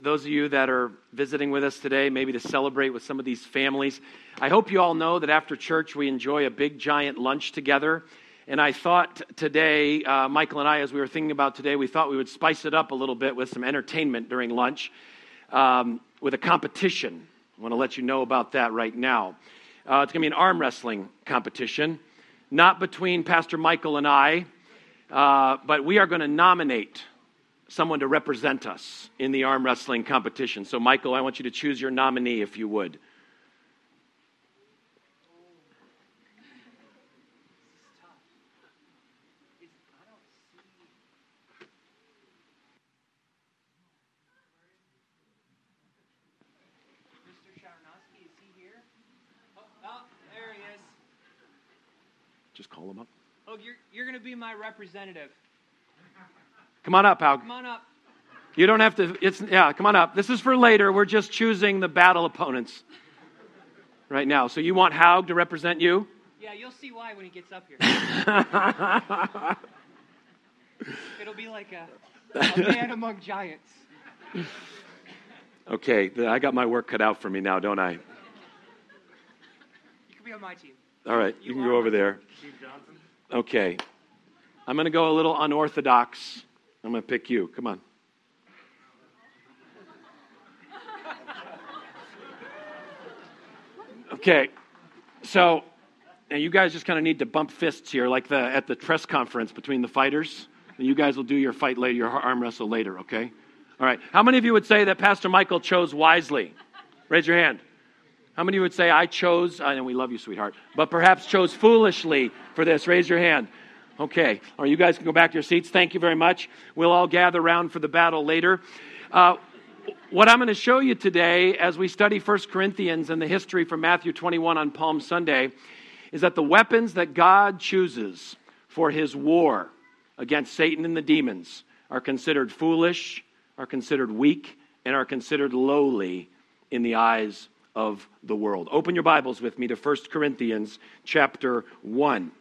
Those of you that are visiting with us today, maybe to celebrate with some of these families, I hope you all know that after church we enjoy a big giant lunch together. And I thought today, Michael and I, as we were thinking about today, we thought we would spice it up a little bit with some entertainment during lunch with a competition. I want to let you know about that right now. It's going to be an arm wrestling competition, not between Pastor Michael and I, but we are going to nominate someone to represent us in the arm wrestling competition. So, Michael, I want you to choose your nominee, if you would. Mr. Sharonowski, is he here? Oh, there he is. Just call him up. Oh, you're going to be my representative. Come on up, Hal. Come on up. You don't have to, come on up. This is for later. We're just choosing the battle opponents right now. So you want Haug to represent you? Yeah, you'll see why when he gets up here. It'll be like a man among giants. Okay, I got my work cut out for me now, don't I? You can be on my team. All right, you can go over there. Steve Johnson. Okay. I'm going to go a little unorthodox. I'm going to pick you. Come on. Okay. So, now you guys just kind of need to bump fists here, like at the press conference between the fighters. And you guys will do your fight later, your arm wrestle later, okay? All right. How many of you would say that Pastor Michael chose wisely? Raise your hand. How many of you would say, I chose, and we love you, sweetheart, but perhaps chose foolishly for this? Raise your hand. Okay. All right, you guys can go back to your seats. Thank you very much. We'll all gather around for the battle later. What I'm going to show you today as we study 1 Corinthians and the history from Matthew 21 on Palm Sunday is that the weapons that God chooses for his war against Satan and the demons are considered foolish, are considered weak, and are considered lowly in the eyes of the world. Open your Bibles with me to 1 Corinthians chapter 1.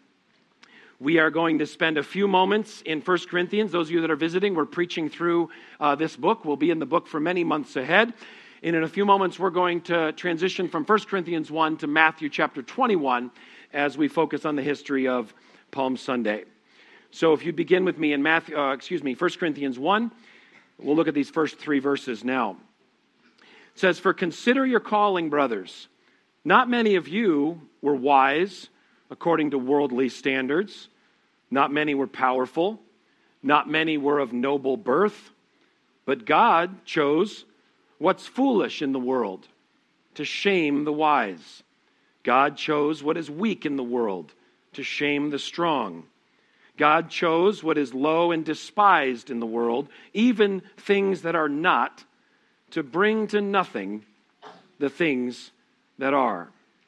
We are going to spend a few moments in 1 Corinthians. Those of you that are visiting, we're preaching through this book. We'll be in the book for many months ahead. And in a few moments, we're going to transition from 1 Corinthians 1 to Matthew chapter 21 as we focus on the history of Palm Sunday. So if you begin with me in 1 Corinthians 1, we'll look at these first three verses now. It says, "For consider your calling, brothers. Not many of you were wise according to worldly standards. Not many were powerful. Not many were of noble birth. But God chose what's foolish in the world to shame the wise. God chose what is weak in the world to shame the strong. God chose what is low and despised in the world, even things that are not, to bring to nothing the things that are."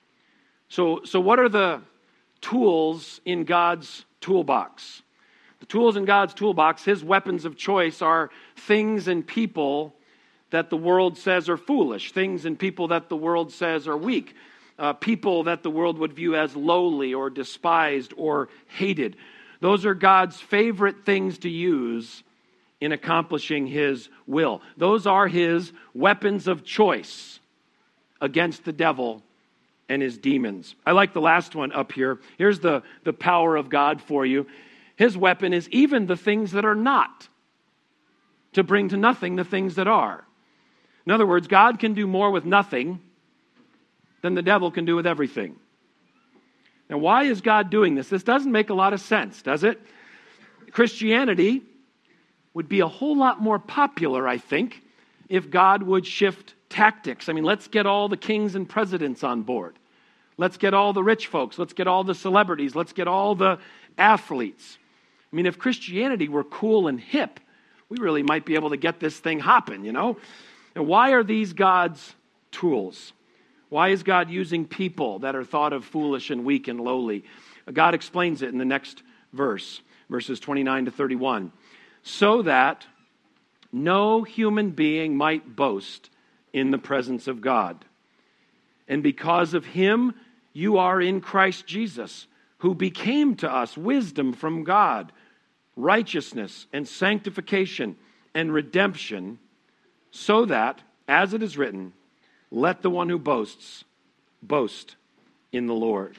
So what are the tools in God's toolbox? The tools in God's toolbox, his weapons of choice, are things and people that the world says are foolish, things and people that the world says are weak, people that the world would view as lowly or despised or hated. Those are God's favorite things to use in accomplishing his will. Those are his weapons of choice against the devil and his demons. I like the last one up here. Here's the power of God for you. His weapon is even the things that are not, to bring to nothing the things that are. In other words, God can do more with nothing than the devil can do with everything. Now, why is God doing this? This doesn't make a lot of sense, does it? Christianity would be a whole lot more popular, I think, if God would shift tactics. I mean, let's get all the kings and presidents on board. Let's get all the rich folks. Let's get all the celebrities. Let's get all the athletes. I mean, if Christianity were cool and hip, we really might be able to get this thing hopping, you know? And why are these God's tools? Why is God using people that are thought of foolish and weak and lowly? God explains it in the next verse, verses 29 to 31. "So that no human being might boast in the presence of God. And because of him, you are in Christ Jesus, who became to us wisdom from God, righteousness and sanctification and redemption so that, as it is written, let the one who boasts, boast in the Lord.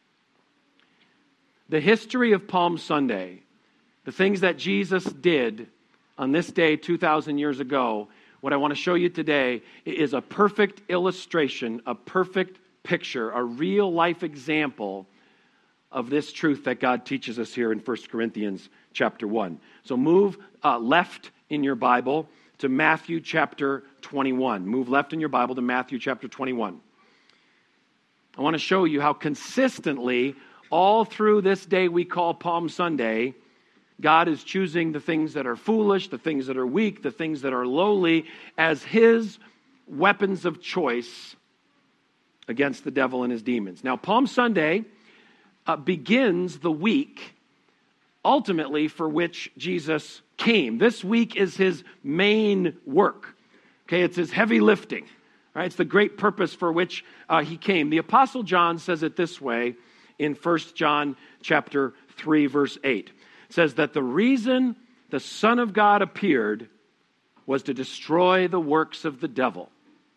The history of Palm Sunday, the things that Jesus did on this day 2,000 years ago, what I want to show you today is a perfect illustration, a perfect picture, a real life example of this truth that God teaches us here in 1 Corinthians chapter 1. So move left in your Bible to Matthew chapter 21. Move left in your Bible to Matthew chapter 21. I want to show you how consistently, all through this day we call Palm Sunday, God is choosing the things that are foolish, the things that are weak, the things that are lowly as His weapons of choice against the devil and his demons. Now, Palm Sunday begins the week, ultimately, for which Jesus came. This week is His main work. Okay, it's His heavy lifting. Right? It's the great purpose for which He came. The Apostle John says it this way in 1 John chapter 3, verse 8. It says that the reason the Son of God appeared was to destroy the works of the devil.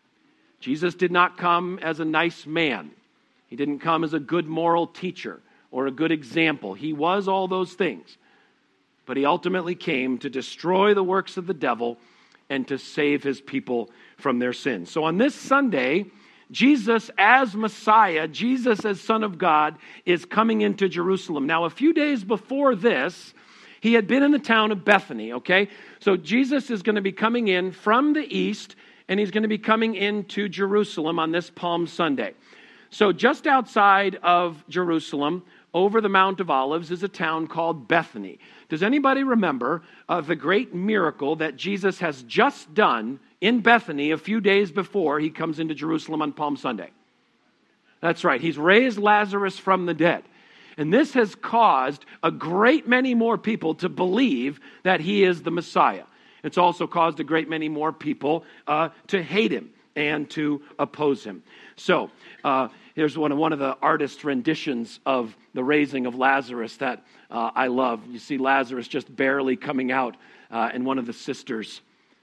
Jesus did not come as a nice man. He didn't come as a good moral teacher or a good example. He was all those things. But He ultimately came to destroy the works of the devil and to save His people from their sins. So on this Sunday, Jesus as Messiah, Jesus as Son of God, is coming into Jerusalem. Now, a few days before this, He had been in the town of Bethany, okay? So Jesus is going to be coming in from the east, and He's going to be coming into Jerusalem on this Palm Sunday. So just outside of Jerusalem, over the Mount of Olives, is a town called Bethany. Does anybody remember the great miracle that Jesus has just done in Bethany a few days before He comes into Jerusalem on Palm Sunday? That's right. He's raised Lazarus from the dead. And this has caused a great many more people to believe that He is the Messiah. It's also caused a great many more people to hate Him and to oppose Him. So here's one of the artist's renditions of the raising of Lazarus that I love. You see Lazarus just barely coming out, and one of the sisters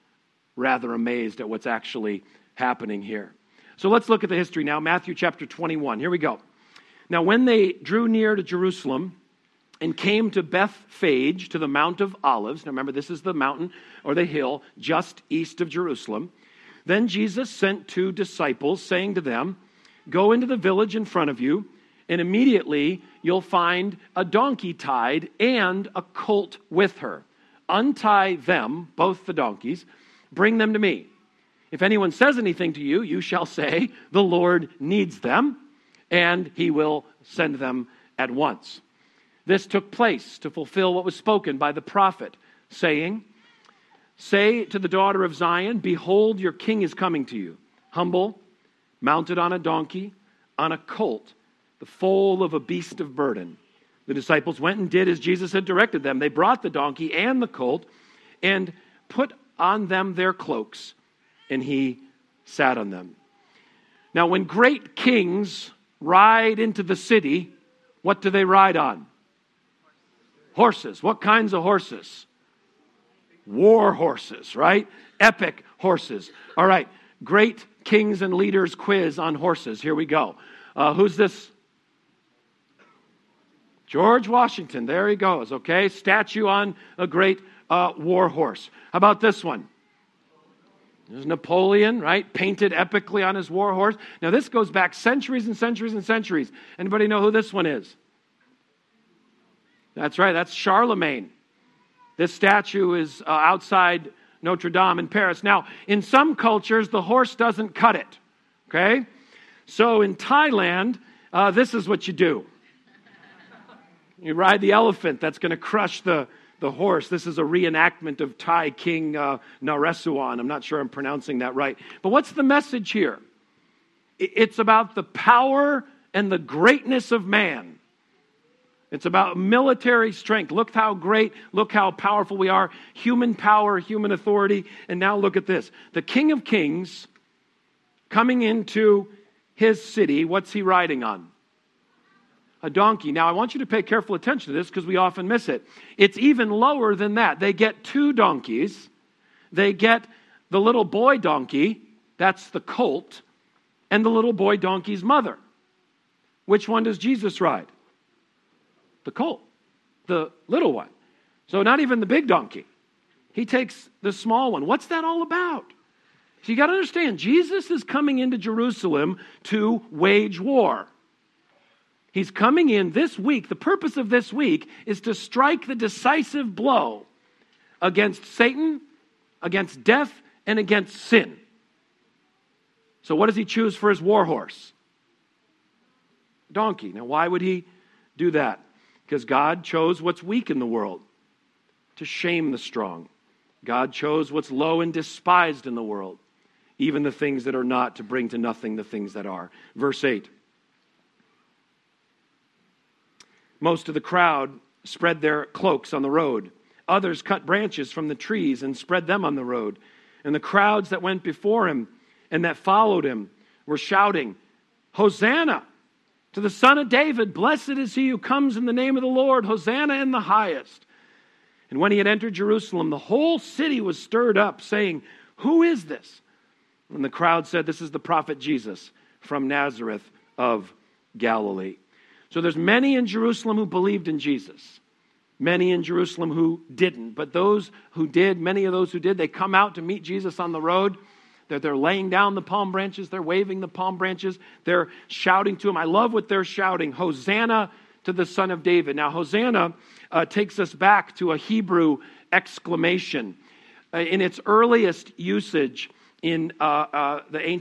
rather amazed at what's actually happening here. So let's look at the history now. Matthew chapter 21. Here we go. Now when they drew near to Jerusalem and came to Bethphage, to the Mount of Olives. Now remember, this is the mountain or the hill just east of Jerusalem. Then Jesus sent 2 disciples, saying to them, "Go into the village in front of you, and immediately you'll find a donkey tied and a colt with her. Untie them, both the donkeys, bring them to me. If anyone says anything to you, you shall say, 'The Lord needs them,' and He will send them at once." This took place to fulfill what was spoken by the prophet, saying, "Say to the daughter of Zion, behold, your king is coming to you, humble, mounted on a donkey, on a colt, the foal of a beast of burden." The disciples went and did as Jesus had directed them. They brought the donkey and the colt and put on them their cloaks, and He sat on them. Now, when great kings ride into the city, what do they ride on? Horses. What kinds of horses? War horses, right? Epic horses. All right, great kings and leaders quiz on horses. Here we go. Who's this? George Washington. There he goes, okay? Statue on a great war horse. How about this one? There's Napoleon, right? Painted epically on his war horse. Now this goes back centuries and centuries and centuries. Anybody know who this one is? That's right, that's Charlemagne. This statue is outside Notre Dame in Paris. Now, in some cultures, the horse doesn't cut it, okay? So in Thailand, this is what you do. You ride the elephant that's going to crush the horse. This is a reenactment of Thai King Naresuan. I'm not sure I'm pronouncing that right. But what's the message here? It's about the power and the greatness of man. It's about military strength. Look how great, look how powerful we are. Human power, human authority. And now look at this. The King of Kings coming into His city, what's He riding on? A donkey. Now I want you to pay careful attention to this because we often miss it. It's even lower than that. They get 2 donkeys. They get the little boy donkey, that's the colt, and the little boy donkey's mother. Which one does Jesus ride? The colt, the little one. So not even the big donkey. He takes the small one. What's that all about? So you got to understand, Jesus is coming into Jerusalem to wage war. He's coming in this week. The purpose of this week is to strike the decisive blow against Satan, against death, and against sin. So what does he choose for his war horse? Donkey. Now why would he do that? Because God chose what's weak in the world to shame the strong. God chose what's low and despised in the world, even the things that are not, to bring to nothing the things that are. Verse 8. Most of the crowd spread their cloaks on the road. Others cut branches from the trees and spread them on the road. And the crowds that went before him and that followed him were shouting, Hosanna to the Son of David. Blessed is he who comes in the name of the Lord. Hosanna in the highest. And when he had entered Jerusalem, the whole city was stirred up, saying, Who is this? And the crowd said, This is the prophet Jesus from Nazareth of Galilee. So there's many in Jerusalem who believed in Jesus. Many in Jerusalem who didn't. But those who did, many of those who did, they come out to meet Jesus on the road. They're laying down the palm branches. They're waving the palm branches. They're shouting to him. I love what they're shouting. Hosanna to the Son of David. Now, Hosanna takes us back to a Hebrew exclamation. In its earliest usage in for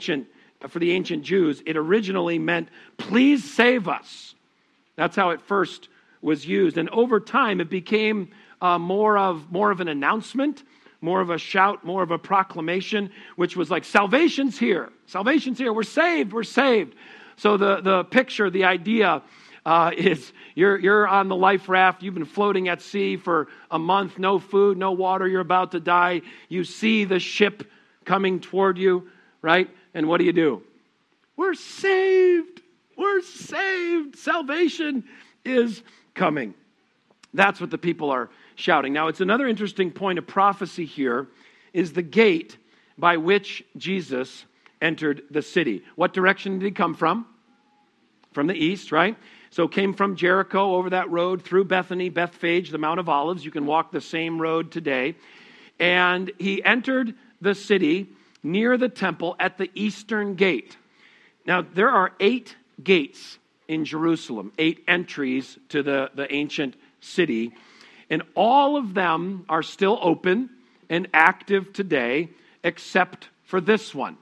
the ancient Jews, it originally meant, please save us. That's how it first was used. And over time, it became more of an announcement, more of a shout, more of a proclamation, which was like, salvation's here. Salvation's here. We're saved. We're saved. So the picture, the idea is you're on the life raft. You've been floating at sea for a month. No food, no water. You're about to die. You see the ship coming toward you, right? And what do? We're saved. We're saved. Salvation is coming. That's what the people are shouting. Now, it's another interesting point of prophecy here is the gate by which Jesus entered the city. What direction did he come from? From the east, right? So came from Jericho over that road through Bethany, Bethphage, the Mount of Olives. You can walk the same road today. And he entered the city near the temple at the eastern gate. Now, there are 8 gates in Jerusalem, 8 entries to the ancient city. And all of them are still open and active today, except for this one,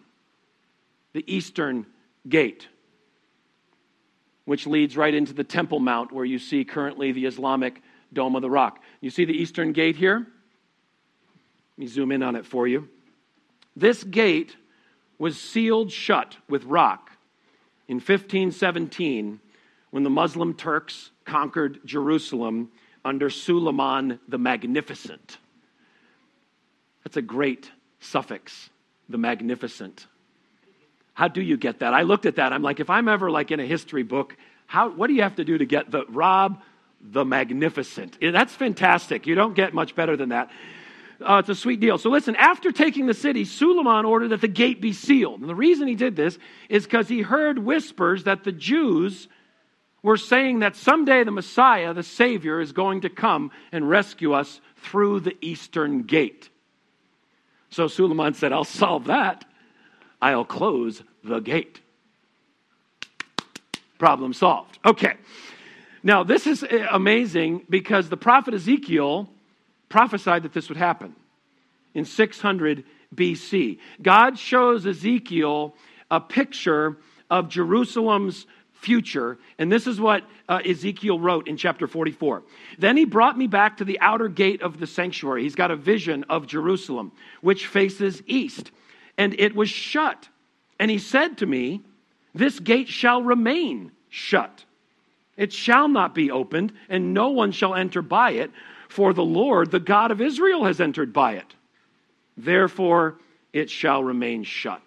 the eastern gate, which leads right into the Temple Mount, where you see currently the Islamic Dome of the Rock. You see the eastern gate here? Let me zoom in on it for you. This gate was sealed shut with rock in 1517 when the Muslim Turks conquered Jerusalem under Suleiman the Magnificent. That's a great suffix, the Magnificent. How do you get that? I looked at that. I'm like, if I'm ever like in a history book, what do you have to do to get the Rob the Magnificent? That's fantastic. You don't get much better than that. It's a sweet deal. So listen, after taking the city, Suleiman ordered that the gate be sealed. And the reason he did this is because he heard whispers that the Jews were saying that someday the Messiah, the Savior, is going to come and rescue us through the eastern gate. So Suleiman said, I'll solve that. I'll close the gate. Problem solved. Okay. Now, this is amazing because the prophet Ezekiel prophesied that this would happen in 600 BC. God shows Ezekiel a picture of Jerusalem's future, and this is what Ezekiel wrote in chapter 44. Then he brought me back to the outer gate of the sanctuary. He's got a vision of Jerusalem, which faces east, and it was shut. And he said to me, this gate shall remain shut. It shall not be opened, and no one shall enter by it, for the Lord, the God of Israel, has entered by it. Therefore, it shall remain shut.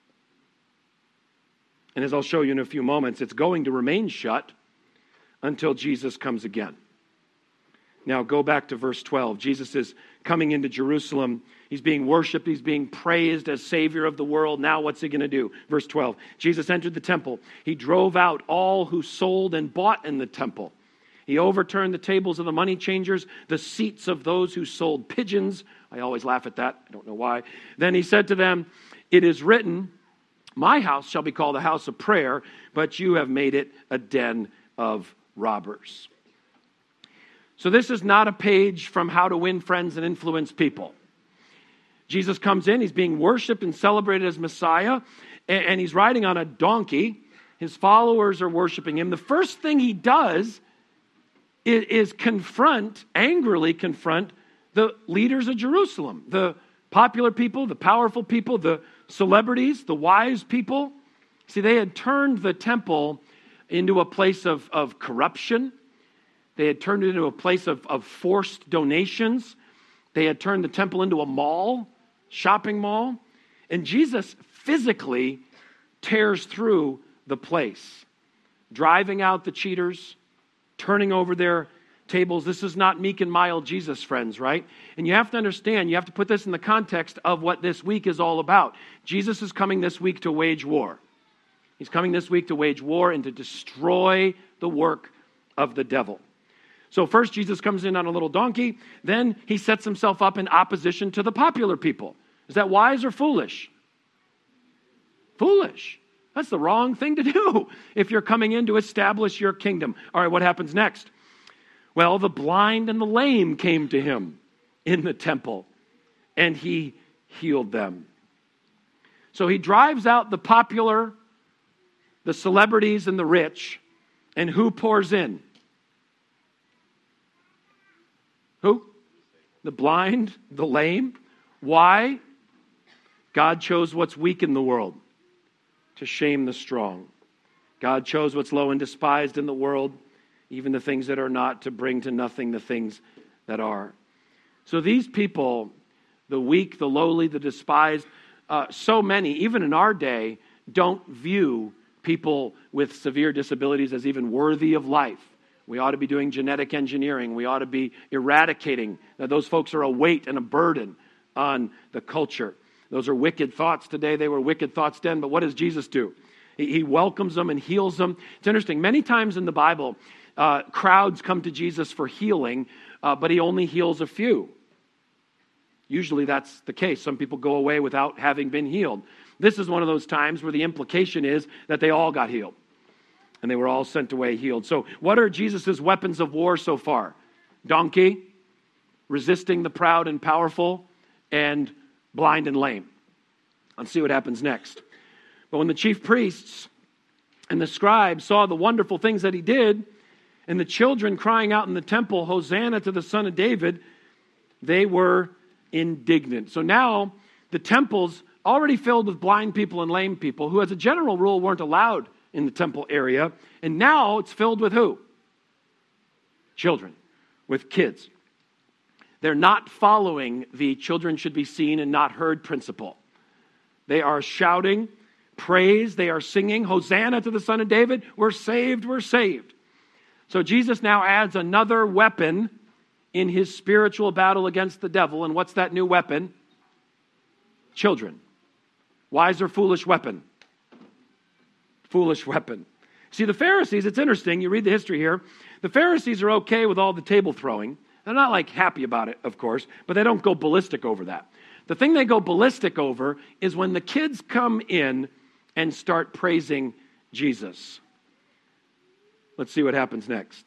And as I'll show you in a few moments, it's going to remain shut until Jesus comes again. Now, go back to verse 12. Jesus is coming into Jerusalem. He's being worshiped. He's being praised as Savior of the world. Now what's he going to do? Verse 12, Jesus entered the temple. He drove out all who sold and bought in the temple. He overturned the tables of the money changers, the seats of those who sold pigeons. I always laugh at that. I don't know why. Then he said to them, it is written, my house shall be called a house of prayer, but you have made it a den of robbers. So this is not a page from How to Win Friends and Influence People. Jesus comes in, he's being worshiped and celebrated as Messiah, and he's riding on a donkey. His followers are worshiping him. The first thing he does is angrily confront the leaders of Jerusalem, the popular people, the powerful people, the celebrities, the wise people. See, they had turned the temple into a place of corruption. They had turned it into a place of forced donations. They had turned the temple into a mall, shopping mall. And Jesus physically tears through the place, driving out the cheaters, turning over their tables. This is not meek and mild Jesus, friends, right? And you have to understand, you have to put this in the context of what this week is all about. Jesus is coming this week to wage war. He's coming this week to wage war and to destroy the work of the devil. So first, Jesus comes in on a little donkey. Then he sets himself up in opposition to the popular people. Is that wise or foolish? Foolish. That's the wrong thing to do if you're coming in to establish your kingdom. All right, what happens next? Well, the blind and the lame came to him in the temple, and he healed them. So he drives out the popular, the celebrities, and the rich, and who pours in? Who? The blind, the lame. Why? God chose what's weak in the world to shame the strong. God chose what's low and despised in the world, even the things that are not, to bring to nothing the things that are. So these people, the weak, the lowly, the despised, so many, even in our day, don't view people with severe disabilities as even worthy of life. We ought to be doing genetic engineering. We ought to be eradicating. Now, those folks are a weight and a burden on the culture. Those are wicked thoughts today. They were wicked thoughts then. But what does Jesus do? He welcomes them and heals them. It's interesting. Many times in the Bible, crowds come to Jesus for healing, but he only heals a few. Usually that's the case. Some people go away without having been healed. This is one of those times where the implication is that they all got healed. And they were all sent away healed. So what are Jesus' weapons of war so far? Donkey, resisting the proud and powerful, and blind and lame. Let's see what happens next. But when the chief priests and the scribes saw the wonderful things that he did, and the children crying out in the temple, Hosanna to the Son of David, they were indignant. So now the temple's already filled with blind people and lame people who, as a general rule, weren't allowed in the temple area. And now it's filled with who? Children, with kids. They're not following the children should be seen and not heard principle. They are shouting praise. They are singing, Hosanna to the Son of David. We're saved, we're saved. So Jesus now adds another weapon in his spiritual battle against the devil. And what's that new weapon? Children. Wise or foolish weapon? Foolish weapon. See, the Pharisees, it's interesting. You read the history here. The Pharisees are okay with all the table throwing. They're not like happy about it, of course, but they don't go ballistic over that. The thing they go ballistic over is when the kids come in and start praising Jesus. Let's see what happens next.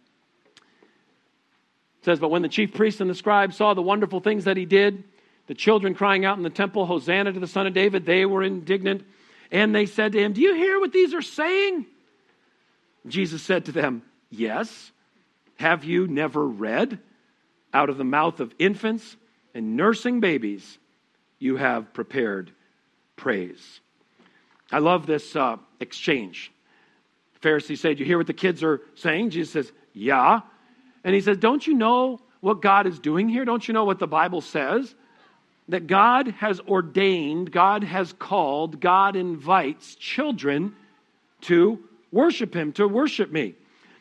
It says, but when the chief priests and the scribes saw the wonderful things that he did, the children crying out in the temple, Hosanna to the Son of David, they were indignant. And they said to him, do you hear what these are saying? Jesus said to them, yes. Have you never read? Out of the mouth of infants and nursing babies, you have prepared praise. I love this exchange. The Pharisees say, do you hear what the kids are saying? Jesus says, yeah. And he says, don't you know what God is doing here? Don't you know what the Bible says? That God has ordained, God has called, God invites children to worship him, to worship me.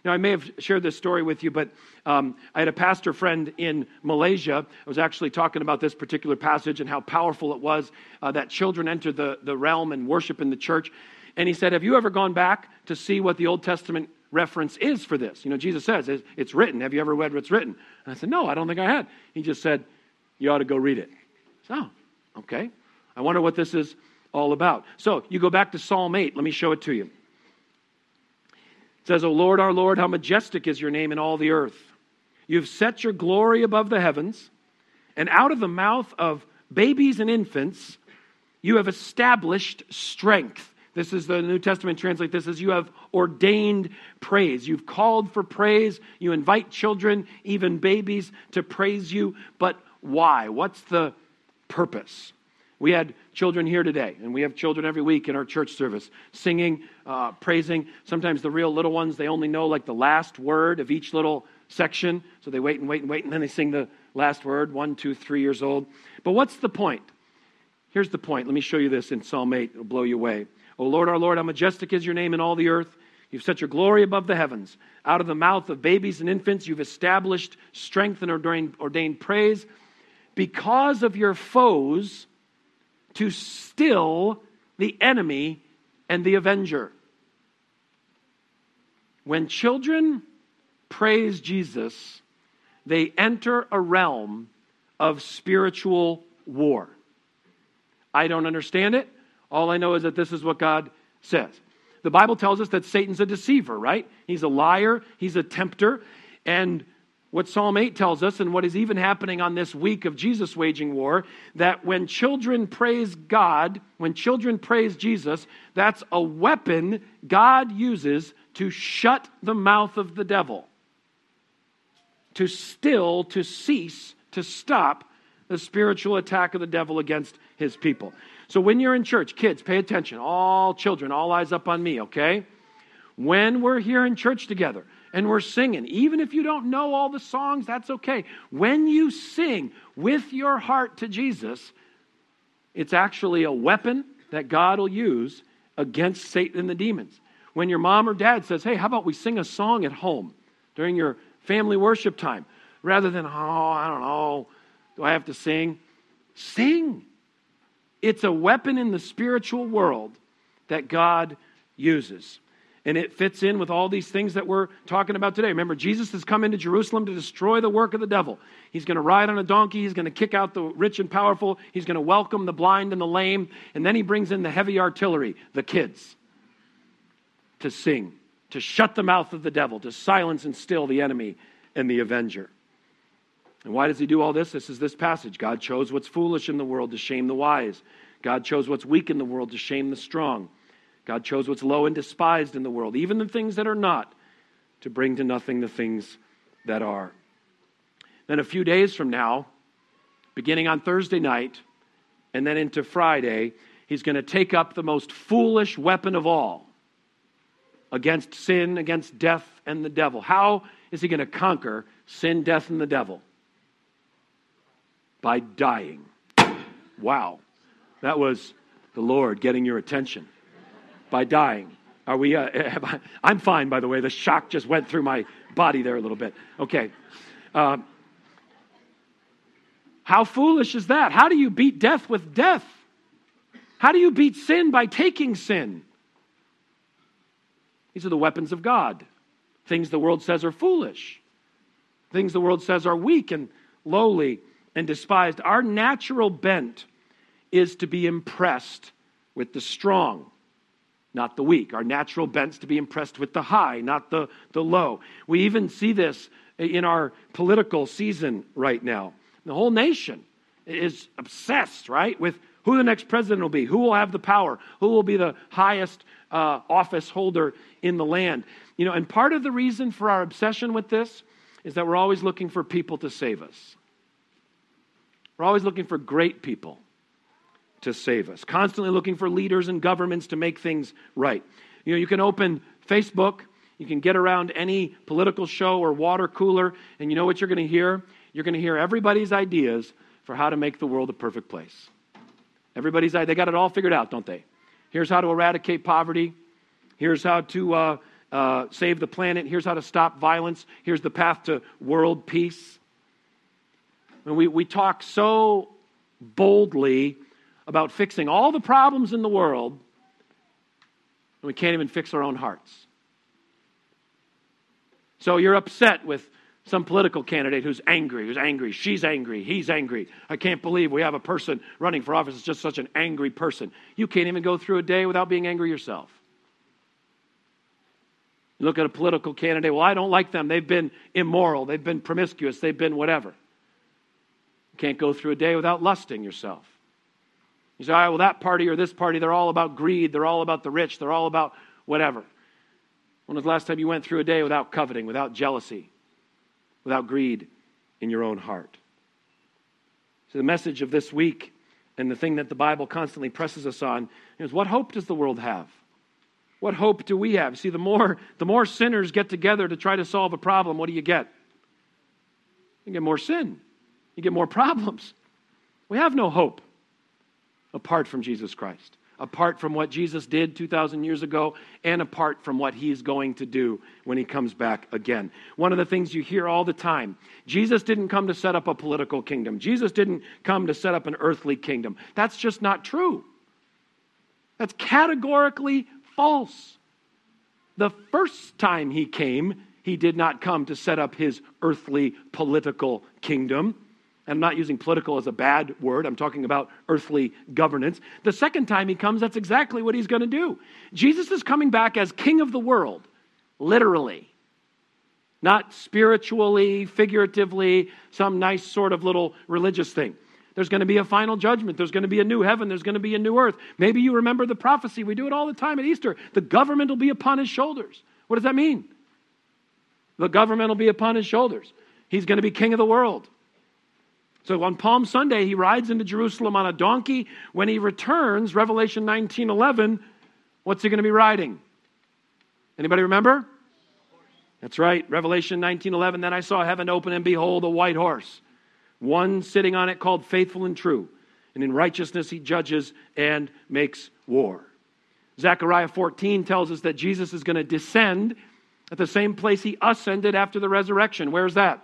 Now, I may have shared this story with you, but I had a pastor friend in Malaysia. I was actually talking about this particular passage and how powerful it was that children enter the realm and worship in the church. And he said, have you ever gone back to see what the Old Testament reference is for this? You know, Jesus says, it's written. Have you ever read what's written? And I said, no, I don't think I had. He just said, you ought to go read it. So, okay. I wonder what this is all about. So, you go back to Psalm 8. Let me show it to you. It says, O Lord, our Lord, how majestic is your name in all the earth. You've set your glory above the heavens, and out of the mouth of babies and infants, you have established strength. This is the New Testament translate this as you have ordained praise. You've called for praise. You invite children, even babies, to praise you. But why? What's the purpose? We had children here today, and we have children every week in our church service, singing, praising. Sometimes the real little ones, they only know like the last word of each little section. So they wait and wait and wait, and then they sing the last word, 1, 2, 3 years old. But what's the point? Here's the point. Let me show you this in Psalm 8. It'll blow you away. O Lord, our Lord, how majestic is your name in all the earth. You've set your glory above the heavens. Out of the mouth of babies and infants, you've established strength and ordained praise. Because of your foes, to still the enemy and the avenger. When children praise Jesus, they enter a realm of spiritual war. I don't understand it. All I know is that this is what God says. The Bible tells us that Satan's a deceiver, right? He's a liar. He's a tempter. And what Psalm 8 tells us, and what is even happening on this week of Jesus waging war, that when children praise God, when children praise Jesus, that's a weapon God uses to shut the mouth of the devil, to still, to cease, to stop the spiritual attack of the devil against his people. So when you're in church, kids, pay attention. All children, all eyes up on me, okay? When we're here in church together, and we're singing, even if you don't know all the songs, that's okay. When you sing with your heart to Jesus, it's actually a weapon that God will use against Satan and the demons. When your mom or dad says, hey, how about we sing a song at home during your family worship time? Rather than, I don't know, do I have to sing? Sing. It's a weapon in the spiritual world that God uses. And it fits in with all these things that we're talking about today. Remember, Jesus has come into Jerusalem to destroy the work of the devil. He's going to ride on a donkey. He's going to kick out the rich and powerful. He's going to welcome the blind and the lame. And then he brings in the heavy artillery, the kids, to sing, to shut the mouth of the devil, to silence and still the enemy and the avenger. And why does he do all this? This is this passage. God chose what's foolish in the world to shame the wise. God chose what's weak in the world to shame the strong. God chose what's low and despised in the world, even the things that are not, to bring to nothing the things that are. Then a few days from now, beginning on Thursday night, and then into Friday, he's going to take up the most foolish weapon of all against sin, against death, and the devil. How is he going to conquer sin, death, and the devil? By dying. Wow. That was the Lord getting your attention. By dying. Are we? I'm fine, by the way. The shock just went through my body there a little bit. Okay. How foolish is that? How do you beat death with death? How do you beat sin by taking sin? These are the weapons of God. Things the world says are foolish. Things the world says are weak and lowly and despised. Our natural bent is to be impressed with the strong, not the weak. Our natural bent's to be impressed with the high, not the low. We even see this in our political season right now. The whole nation is obsessed, right, with who the next president will be, who will have the power, who will be the highest office holder in the land. You know, and part of the reason for our obsession with this is that we're always looking for people to save us. We're always looking for great people to save us. Constantly looking for leaders and governments to make things right. You know, you can open Facebook, you can get around any political show or water cooler, and you know what you're going to hear? You're going to hear everybody's ideas for how to make the world a perfect place. They got it all figured out, don't they? Here's how to eradicate poverty. Here's how to save the planet. Here's how to stop violence. Here's the path to world peace. And we talk so boldly about fixing all the problems in the world, and we can't even fix our own hearts. So you're upset with some political candidate who's angry, she's angry, he's angry. I can't believe we have a person running for office that's just such an angry person. You can't even go through a day without being angry yourself. You look at a political candidate, well, I don't like them. They've been immoral, they've been promiscuous, they've been whatever. You can't go through a day without lusting yourself. You say, all right, well, that party or this party, they're all about greed, they're all about the rich, they're all about whatever. When was the last time you went through a day without coveting, without jealousy, without greed in your own heart? So the message of this week, and the thing that the Bible constantly presses us on, is what hope does the world have? What hope do we have? See, the more sinners get together to try to solve a problem, what do you get? You get more sin. You get more problems. We have no hope apart from Jesus Christ, apart from what Jesus did 2,000 years ago, and apart from what he's going to do when he comes back again. One of the things you hear all the time, Jesus didn't come to set up a political kingdom. Jesus didn't come to set up an earthly kingdom. That's just not true. That's categorically false. The first time he came, he did not come to set up his earthly political kingdom. I'm not using political as a bad word. I'm talking about earthly governance. The second time he comes, that's exactly what he's going to do. Jesus is coming back as king of the world, literally. Not spiritually, figuratively, some nice sort of little religious thing. There's going to be a final judgment. There's going to be a new heaven. There's going to be a new earth. Maybe you remember the prophecy. We do it all the time at Easter. The government will be upon his shoulders. What does that mean? The government will be upon his shoulders. He's going to be king of the world. So on Palm Sunday, he rides into Jerusalem on a donkey. When he returns, Revelation 19:11, what's he going to be riding? Anybody remember? That's right, Revelation 19:11. Then I saw heaven open, and behold, a white horse. One sitting on it called Faithful and True. And in righteousness he judges and makes war. Zechariah 14 tells us that Jesus is going to descend at the same place he ascended after the resurrection. Where's that?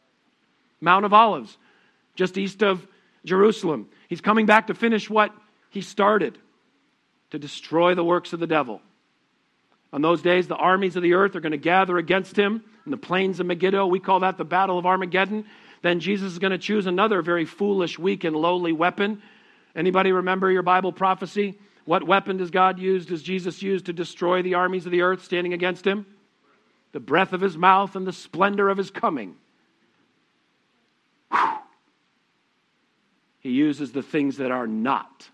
Mount of Olives, just east of Jerusalem. He's coming back to finish what he started, to destroy the works of the devil. On those days, the armies of the earth are going to gather against him in the plains of Megiddo. We call that the Battle of Armageddon. Then Jesus is going to choose another very foolish, weak, and lowly weapon. Anybody remember your Bible prophecy? What weapon does Jesus use to destroy the armies of the earth standing against him? The breath of his mouth and the splendor of his coming. Whew. He uses the things that are not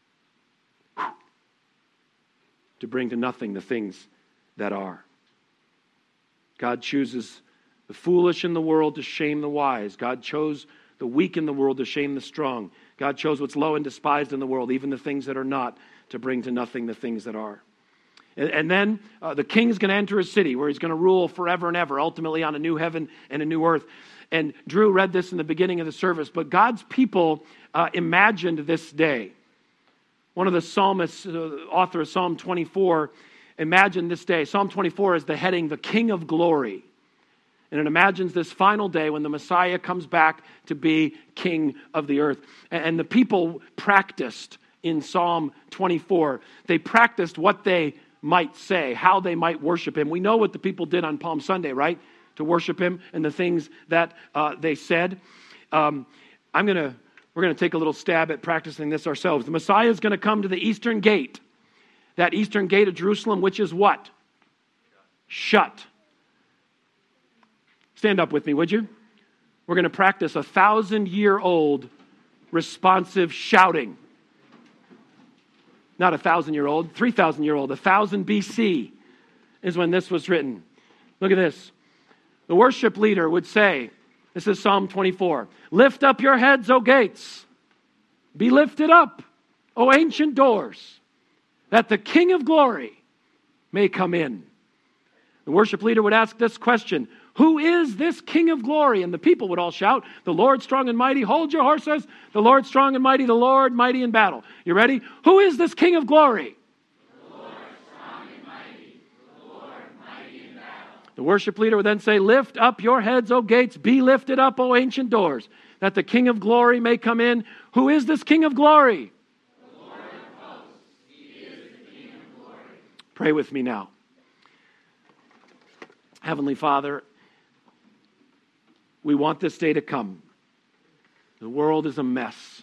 to bring to nothing the things that are. God chooses the foolish in the world to shame the wise. God chose the weak in the world to shame the strong. God chose what's low and despised in the world, even the things that are not, to bring to nothing the things that are. And then the king's going to enter a city where he's going to rule forever and ever, ultimately on a new heaven and a new earth. And Drew read this in the beginning of the service, but God's people imagined this day. One of the psalmists, author of Psalm 24, imagined this day. Psalm 24 is the heading, the King of Glory. And it imagines this final day when the Messiah comes back to be king of the earth. And the people practiced in Psalm 24. They practiced what they might say, how they might worship him. We know what the people did on Palm Sunday, right? To worship him and the things that they said. We're going to take a little stab at practicing this ourselves. The Messiah is going to come to the eastern gate. That eastern gate of Jerusalem, which is what? Shut. Stand up with me, would you? We're going to practice 1,000-year-old responsive shouting. Not 1,000-year-old, 3,000-year-old. 1,000 BC is when this was written. Look at this. The worship leader would say, this is Psalm 24, lift up your heads, O gates. Be lifted up, O ancient doors, that the King of glory may come in. The worship leader would ask this question, who is this King of glory? And the people would all shout, the Lord strong and mighty, hold your horses. The Lord strong and mighty, the Lord mighty in battle. You ready? Who is this King of glory? The Lord strong and mighty, the Lord mighty The worship leader would then say, lift up your heads, O gates, be lifted up, O ancient doors, that the King of glory may come in. Who is this King of glory? The Lord of hosts. He is the King of glory. Pray with me now. Heavenly Father, we want this day to come. The world is a mess.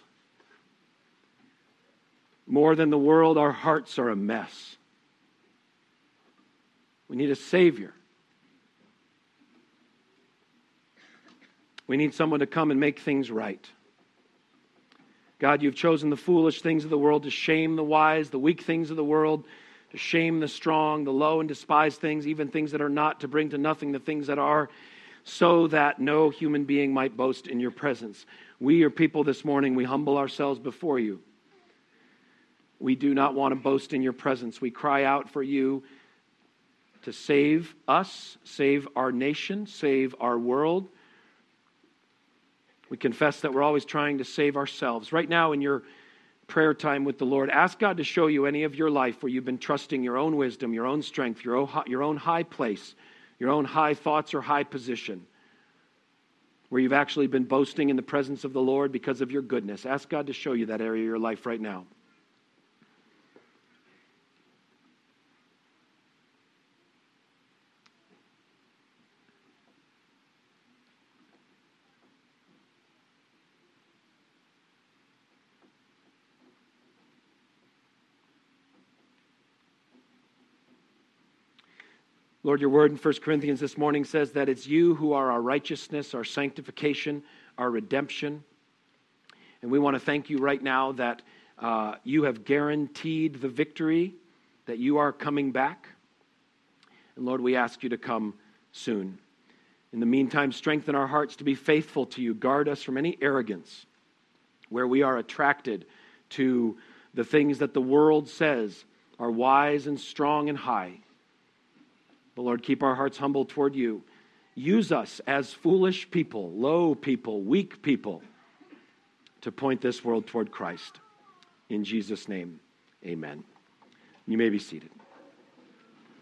More than the world, our hearts are a mess. We need a Savior. We need someone to come and make things right. God, you've chosen the foolish things of the world to shame the wise, the weak things of the world to shame the strong, the low and despised things, even things that are not, to bring to nothing the things that are, so that no human being might boast in your presence. We, your people, this morning, we humble ourselves before you. We do not want to boast in your presence. We cry out for you to save us, save our nation, save our world. We confess that we're always trying to save ourselves. Right now in your prayer time with the Lord, ask God to show you any of your life where you've been trusting your own wisdom, your own strength, your own high place, your own high thoughts or high position, where you've actually been boasting in the presence of the Lord because of your goodness. Ask God to show you that area of your life right now. Lord, your word in 1 Corinthians this morning says that it's you who are our righteousness, our sanctification, our redemption. And we want to thank you right now that you have guaranteed the victory, that you are coming back. And Lord, we ask you to come soon. In the meantime, strengthen our hearts to be faithful to you. Guard us from any arrogance where we are attracted to the things that the world says are wise and strong and high. But Lord, keep our hearts humble toward you. Use us as foolish people, low people, weak people, to point this world toward Christ. In Jesus' name, amen. You may be seated.